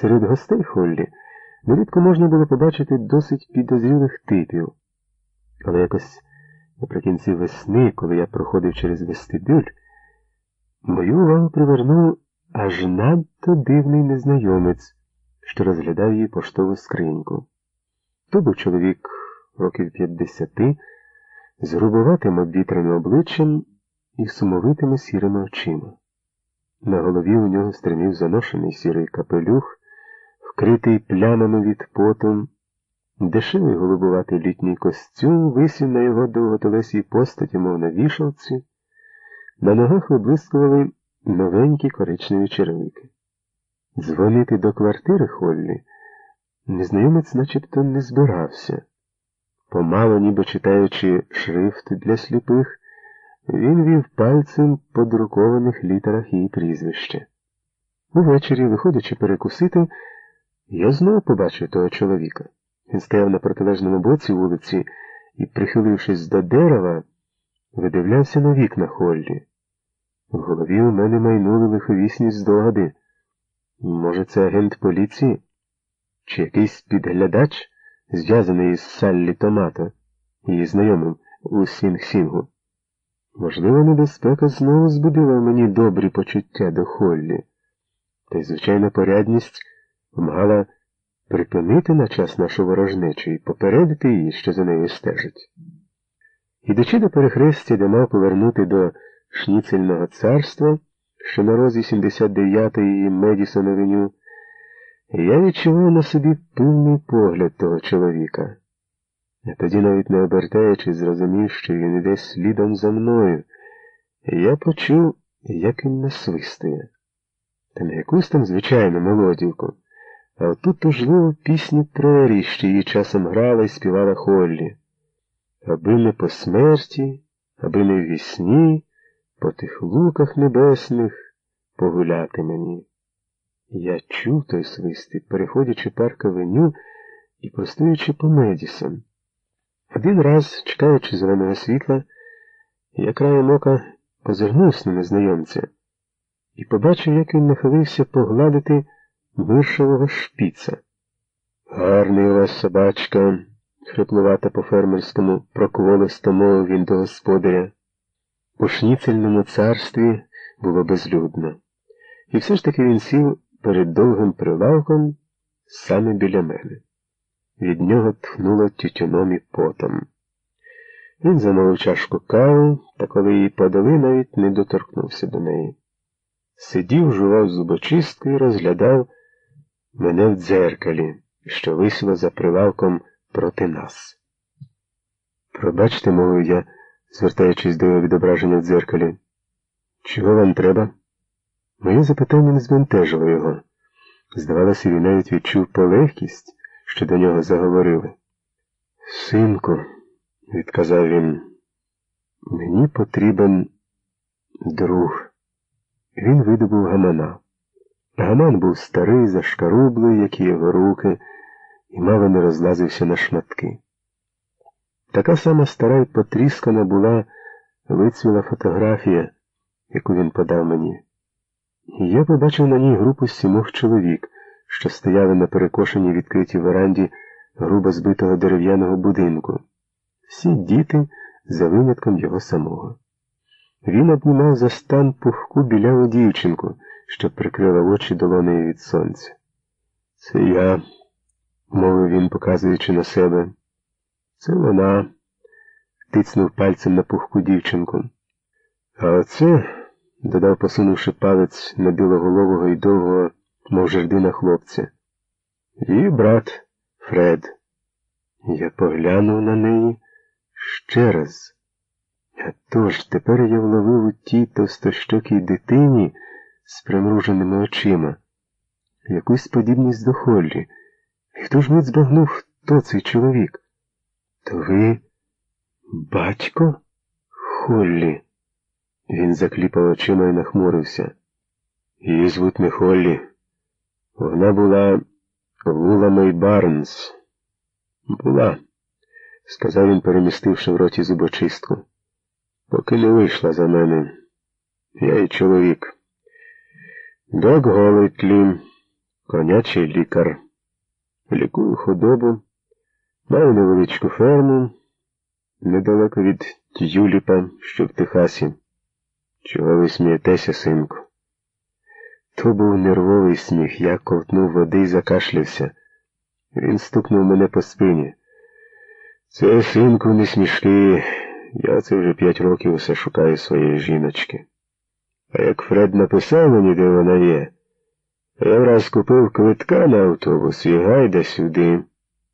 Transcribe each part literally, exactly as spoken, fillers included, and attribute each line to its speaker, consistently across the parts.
Speaker 1: Серед гостей Холлі нерідко можна було побачити досить підозрілих типів. Але якось наприкінці весни, коли я проходив через вестибюль, мою увагу привернув аж надто дивний незнайомець, що розглядав її поштову скриньку. То був чоловік років п'ятдесяти, з грубоватим обвітреним обличчям і сумовитими сірими очима. На голові у нього стримів заношений сірий капелюх, вкритий плямами від поту. Дешевий голубуватий літній костюм висів на його довготелесій постаті, мов на вішалці. На ногах виблискували новенькі коричневі черевики. Дзвонити до квартири Холлі незнайомець начебто не збирався. Помало, ніби читаючи шрифт для сліпих, він вів пальцем по друкованих літерах її прізвище. Увечері, виходячи перекусити, я знову побачив того чоловіка. Він стояв на протилежному боці вулиці і, прихилившись до дерева, видивлявся на вікна Холлі. В голові у мене майнули лиховісні здогади. Може, це агент поліції? Чи якийсь підглядач, зв'язаний із Саллі Томато, її знайомим у Сінг-Сінгу? Можливо, небезпека знову збудила в мені добрі почуття до Холлі. Та й, звичайна порядність вимагала припинити на час нашу ворожнечу і попередити її, що за нею стежить. Ідучи до перехрестя, де мав повернути до Шніцельного царства, що на розі сімдесят дев'ятої Медісон-авеню, я відчував на собі пильний погляд того чоловіка. А тоді, навіть не обертаючись, зрозумів, що він іде слідом за мною, і я почув, як він насвистує. Та не якусь там звичайну мелодівку, а оту тужливу пісню Прері, що її часом грала і співала Холлі. Аби не по смерті, аби не в вісні, по тих луках небесних погуляти мені. Я чув той свист, переходячи парк-авеню і простуючи по Медісон. Один раз, чекаючи зеленого світла, я краєм ока позирнувся на незнайомця і побачив, як він нахилився погладити миршового шпіца. «Гарний у вас собачка», — хриплувато по-фермерському прокволисто мовив він до господаря. У Шніцельному царстві було безлюдно. І все ж таки він сів перед довгим прилавком саме біля мене. Від нього тхнуло тютюном і потом. Він замовив чашку кави, та коли її подали, навіть не доторкнувся до неї. Сидів, жував зубочистку і розглядав мене в дзеркалі, що висіло за прилавком проти нас. «Пробачте, — мовив я, звертаючись до його відображення в дзеркалі, — чого вам треба?» Моє запитання не збентежило його. Здавалося, він навіть відчув полегкість, що до нього заговорили. «Синку, — відказав він, — мені потрібен друг». Він видобув гамана. Гаман був старий, зашкарублий, як і його руки, і мало не розлазився на шматки. Така сама стара й потріскана була вицвіла фотографія, яку він подав мені. І я побачив на ній групу сімох чоловік, що стояли на перекошеній відкритій веранді грубо збитого дерев'яного будинку. Всі діти за винятком його самого. Він обнімав за стан пухку біляву дівчинку, що прикрила очі долонею від сонця. «Це я», — мовив він, показуючи на себе. «Це вона», — тицнув пальцем на пухку дівчинку. «А оце», — додав, посунувши палець на білоголового і довгого, мов жердина хлопця, — «її брат Фред». Я поглянув на неї ще раз. А тож, тепер я вловив у тій товстощокій дитині з примруженими очима якусь подібність до Холлі. І хто ж мить збагнув, хто цей чоловік? «То ви батько Холлі?» Він закліпав очима і нахмурився. «Її звуть не Холлі. Вона була Вула Мей Барнс». «Була», — сказав він, перемістивши в роті зубочистку. «Поки не вийшла за мене. Я і чоловік. Док Голитлі, конячий лікар. Лікую худобу, маю невеличку ферму, недалеко від Тюліпа, що в Техасі. Чого ви смієтеся, синку? То був нервовий сміх, я ковтнув води і закашлявся. Він стукнув мене по спині. Це, синку, не смішки. Я це вже п'ять років усе шукаю своєї жіночки. А як Фред написав мені, де вона є, я враз купив квитка на автобус і гайда сюди.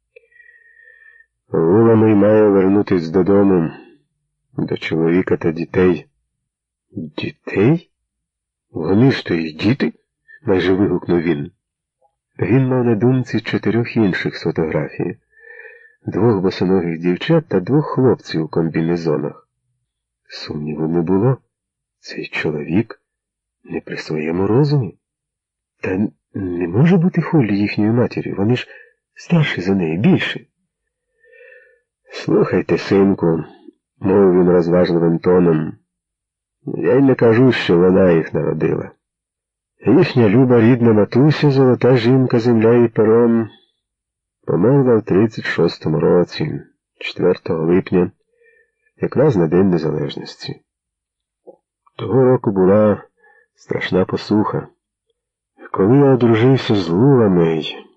Speaker 1: Вуламий має вернутись додому, до чоловіка та дітей. Дітей? Вони ж то й діти? Майже вигукнув він. Він мав на думці чотирьох інших з фотографії. Двох босоногих дівчат та двох хлопців у комбінезонах. Сумніву не було. Цей чоловік не при своєму розумі. Та не може бути Холлі їхньою матір'ю, вони ж старші за неї, більші. Слухайте, синку, мовив він розважливим тоном, я й не кажу, що вона їх народила. Їхня люба рідна матуся, золота жінка, земля і пером, померла в тридцять шостому році, четвертого липня, якраз на День Незалежності. Того року була страшна посуха. Коли я одружився з Луламей,